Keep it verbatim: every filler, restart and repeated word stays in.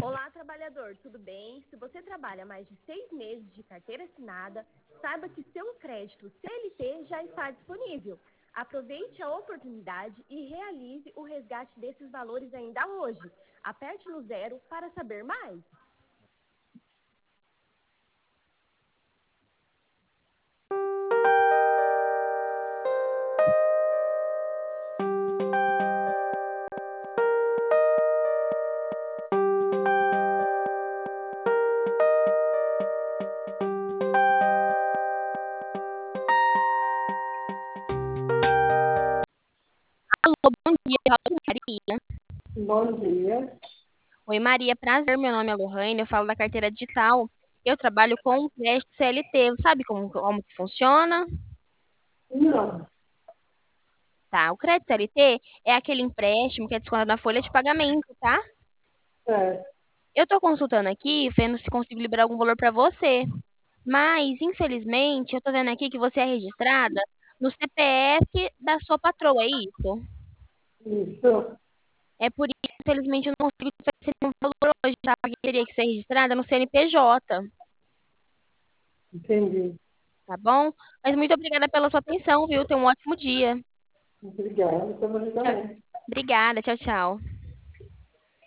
Olá, trabalhador, tudo bem? Se você trabalha mais de seis meses de carteira assinada, saiba que seu crédito C L T já está disponível. Aproveite a oportunidade e realize o resgate desses valores ainda hoje. Aperte no zero para saber mais. Alô, bom dia, fala Maria. Bom dia. Oi, Maria, prazer, meu nome é Lohane, eu falo da carteira digital. Eu trabalho com crédito C L T, sabe como, como que funciona? Não, Tá, o crédito C L T é aquele empréstimo que é descontado na folha de pagamento, tá? é, Eu tô consultando aqui, vendo se consigo liberar algum valor para você. Mas, infelizmente, eu tô vendo aqui que você é registrada no C P F da sua patroa, é isso? isso, É por isso, infelizmente, eu não consigo te oferecer nenhum valor hoje, tá? Porque teria que ser registrada no C N P J. entendi. Tá bom? Mas muito obrigada pela sua atenção, viu? Tenha um ótimo dia. Obrigada pelo Tchau. ajudamento. Obrigada, tchau, tchau.